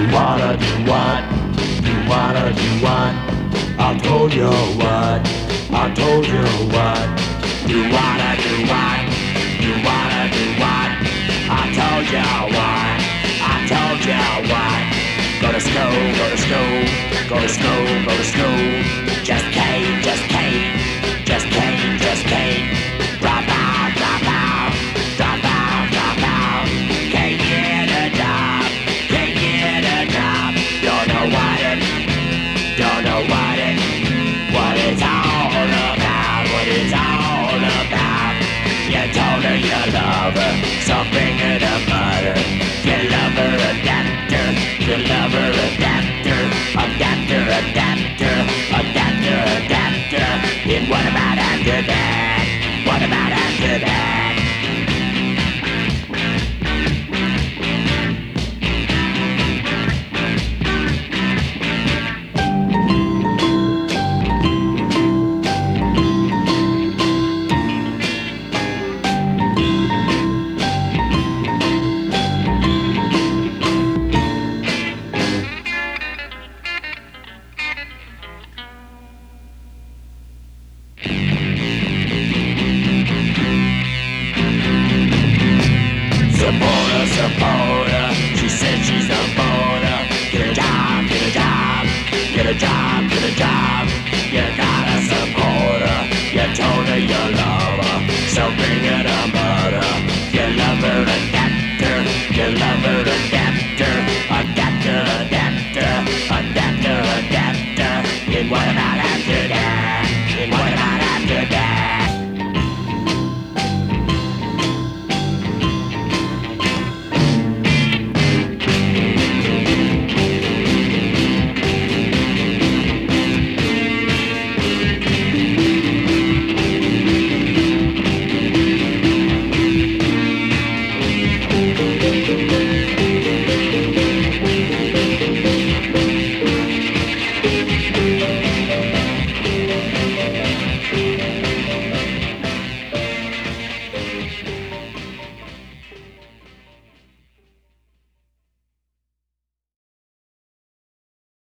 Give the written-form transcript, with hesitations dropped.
wanna do what? You wanna do what? I told you what? I told you what? You wanna do what? You wanna do what? I told you what? I told you what? Go to school, go to school, go to school, go to school.